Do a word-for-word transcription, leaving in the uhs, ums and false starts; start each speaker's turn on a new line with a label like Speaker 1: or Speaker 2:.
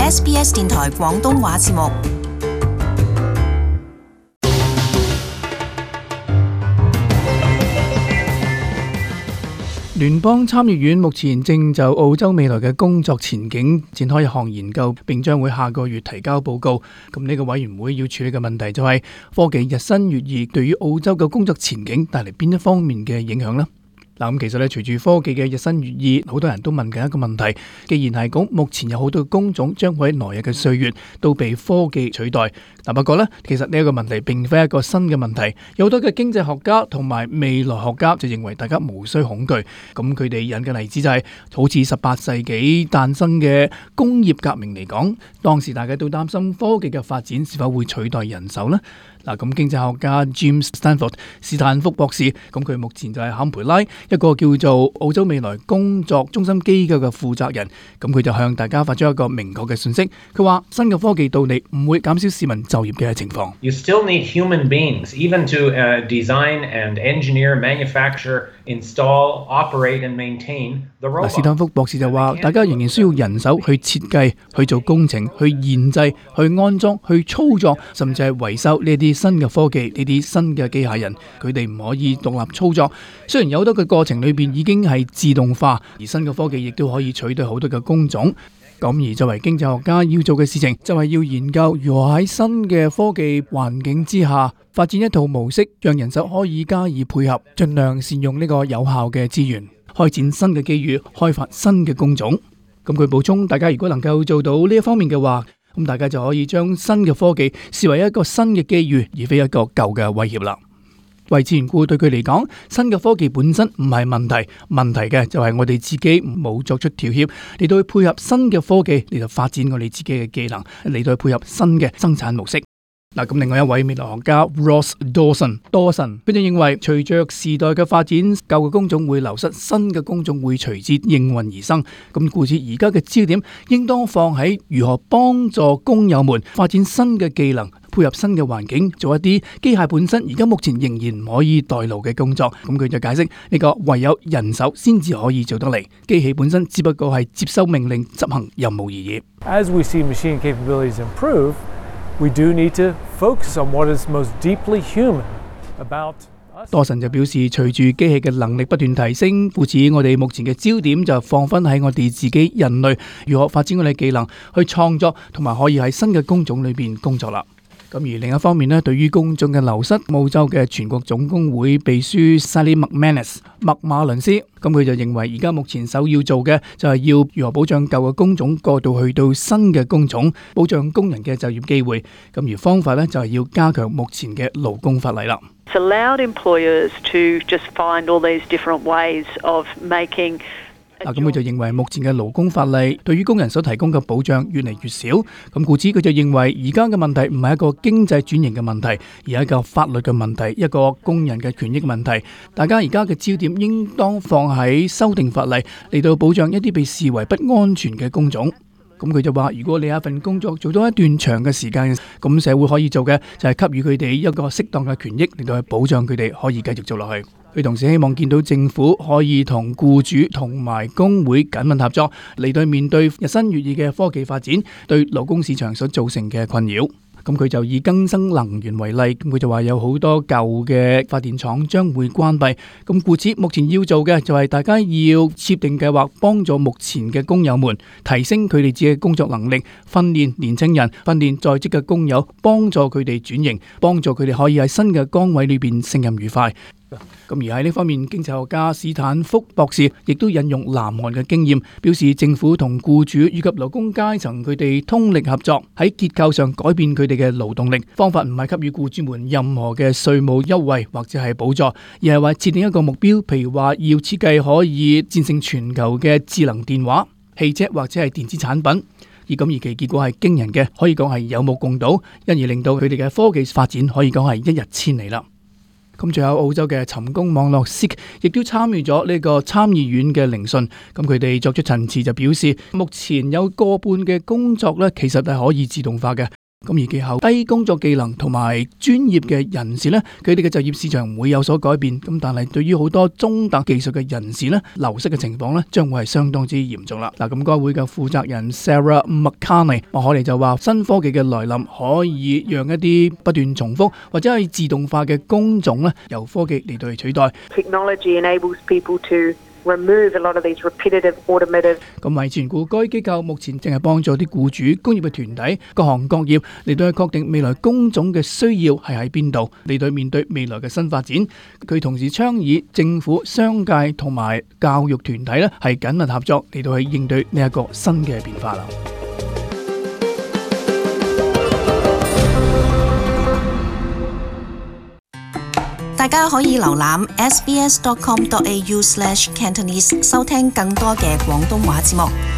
Speaker 1: S B S 電台廣東話節目。
Speaker 2: 聯邦參議院目前正就澳洲未來嘅工作前景展開一項研究，並將會下個月提交報告。咁呢個委員會要處理嘅問題就係科技日新月異，對於澳洲嘅工作前景帶嚟邊一方面嘅影響呢？嗱，咁其實咧，隨住科技嘅日新月異，好多人都問緊一個問題：既然係講目前有好多嘅工種將會喺來日嘅歲月都被科技取代，嗱不過呢，其實呢一個問題並非一個新嘅問題。有好多嘅經濟學家同埋未來學家就認為大家無需恐懼。咁佢哋引嘅例子就係、是、好似十八世紀誕生嘅工業革命嚟講，當時大家都擔心科技嘅發展是否會取代人手呢？嗱，咁經濟學家 James Stanford 斯坦福博士，咁佢目前就係坎培拉一個叫做澳洲未來工作中心機構嘅負責人，咁佢就向大家發出一個明確嘅信息，佢話新嘅科技到嚟唔會減少市民就業嘅情況。
Speaker 3: You still need human beings, even to uh, design and engineer, manufacture, install, operate and maintain the robot.
Speaker 2: 斯坦福博士就話，大家仍然需要人手去設計、去做工程、去研製、去安裝、去操作，甚至係維修呢啲新嘅科技、呢啲新嘅機械人，佢哋唔可以獨立操作。雖然有好多嘅過程裏邊已經係自動化，而新嘅科技亦都可以取代好多嘅工種。咁而作為經濟學家要做嘅事情，就係要研究如何喺新嘅科技環境之下發展一套模式，讓人手可以加以配合，盡量善用呢個有效嘅資源，開展新嘅機遇，開發新嘅工種。咁佢補充，大家如果能夠做到呢一方面嘅話，咁大家就可以將新嘅科技視為一個新嘅機遇，而非一個舊嘅威脅啦。為自然顧對佢嚟講，新嘅科技本身唔係問題，問題嘅就係我哋自己冇作出調協，嚟到去配合新嘅科技，嚟到發展我哋自己嘅技能，嚟到去配合新嘅生產模式。嗱，咁另外一位未來學家 Ross Dawson 多神，佢就認為隨着時代嘅發展，舊嘅工種會流失，新嘅工種會隨之應運而生。咁故此而家嘅焦點應當放喺如何幫助工友們發展新嘅技能，配合新嘅環境，做一啲機械本身而家目前仍然唔可以代勞嘅工作。咁佢就解釋呢個唯有人手先至可以做得嚟，機器本身只不過係接收命令、執行任務而已。
Speaker 4: As we see machine capabilities improve, we do need to focus on what is most deeply human about us.
Speaker 2: 多神就表示，隨住機器嘅能力不斷提升，故此我哋目前嘅焦點就放返喺我哋自己人類如何發展我哋技能去創作，同埋可以喺新嘅工種裏邊工作啦。咁而另一方面呢，對於工種嘅流失，澳洲嘅全國總工會秘書 Sally McManus 麥馬倫斯，咁佢就認為而家目前首要做嘅就係要如何保障舊嘅工種過渡去到新嘅工種，保障工人嘅就業機會。咁而方法呢，就係要加強目前嘅勞工法例啦。
Speaker 5: It's allowed employers to just find all these different ways of making。
Speaker 2: 嗱，咁佢就認為目前嘅勞工法例對於工人所提供嘅保障越嚟越少，咁故此佢就認為而家嘅問題唔係一個經濟轉型嘅問題，而係一個法律嘅問題，一個工人嘅權益問題。大家而家嘅焦點應當放喺修訂法例嚟到保障一啲被視為不安全嘅工種。咁佢就話，如果你有一份工作做到一段長嘅時間，咁社會可以做嘅就係給予佢哋一個適當嘅權益嚟到去保障佢哋可以繼續做落去。佢同時希望見到政府可以同僱主同埋工會緊密合作，嚟到面對日新月異嘅科技發展對勞工市場所造成嘅困擾。咁佢就以更新能源為例，咁佢就話有好多舊嘅發電廠將會關閉，咁故此目前要做嘅就係大家要設定計劃，幫助目前嘅工友們提升佢哋自己嘅工作能力，訓練年輕人，訓練在職嘅工友，幫助佢哋轉型，幫助佢哋可以喺新嘅崗位裏邊勝任愉快。咁而喺呢方面，經濟學家史坦福博士亦都引用南韓嘅經驗，表示政府同僱主以及勞工階層佢哋通力合作，喺結構上改變佢哋嘅勞動力。方法唔係給予僱主們任何嘅稅務優惠或者係補助，而係話設定一個目標，譬如話要設計可以戰勝全球嘅智能電話、汽車或者係電子產品。而咁而其結果係驚人嘅，可以講係有目共睹，因而令到佢哋嘅科技發展可以講係一日千里啦。咁仲有澳洲嘅尋工網絡 Seek 亦都參與咗呢個參議院嘅聆訊，咁佢哋作出陳詞就表示，目前有過半嘅工作呢，其實係可以自動化嘅。 咁而其後低工作技能同埋專業嘅人士呢，佢哋嘅就業市場唔會有所改變。咁但係對於好多中特技術嘅人士呢，流失嘅情況呢，將會係相當之嚴重啦。嗱，咁該會嘅負責人 Sarah McCartney，我哋就話新科技嘅來臨可以讓一啲不斷重複或者係自動化嘅工種呢，由科技嚟到去取代。
Speaker 6: Technology enables people to remove a lot of these repetitive automative。
Speaker 2: 咁維持顧該機構目前正係幫助啲僱主、工業嘅團體、各行各業嚟到去確定未來工種嘅需要係喺邊度，嚟到面對未來嘅新發展。佢同時倡議政府、商界同埋教育團體咧係緊密合作嚟到去應對呢一個新嘅變化啦。
Speaker 1: 大家可以瀏覽 s b s dot com dot a u slash cantonese 收聽更多嘅廣東話節目。